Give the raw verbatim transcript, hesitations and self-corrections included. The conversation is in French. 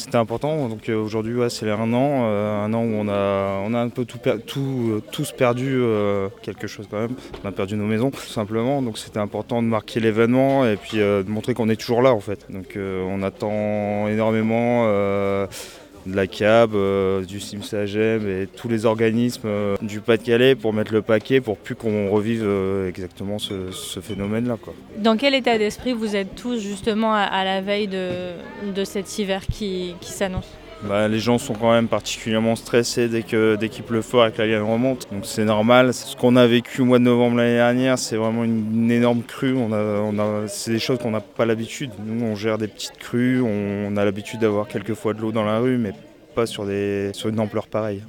c'était important. Donc euh, aujourd'hui, ouais, c'est les un an, euh, un an où on a, on a un peu tout, per- tout, euh, tous perdu euh, quelque chose quand même. On a perdu nos maisons, tout simplement. Donc c'était important de marquer l'événement et puis euh, de montrer qu'on est toujours là, en fait. Donc euh, on attend énormément. Euh, de la C A B, euh, du CIMSAGEM et tous les organismes euh, du Pas-de-Calais pour mettre le paquet pour plus qu'on revive euh, exactement ce, ce phénomène-là, quoi. Dans quel état d'esprit vous êtes tous justement à, à la veille de, de cet hiver qui, qui s'annonce? Bah, les gens sont quand même particulièrement stressés dès que dès qu'il pleut fort et que la Liane remonte. Donc c'est normal. Ce qu'on a vécu au mois de novembre l'année dernière, c'est vraiment une, une énorme crue. On a, on a, c'est des choses qu'on n'a pas l'habitude. Nous, on gère des petites crues. On, on a l'habitude d'avoir quelques fois de l'eau dans la rue, mais pas sur, des, sur une ampleur pareille.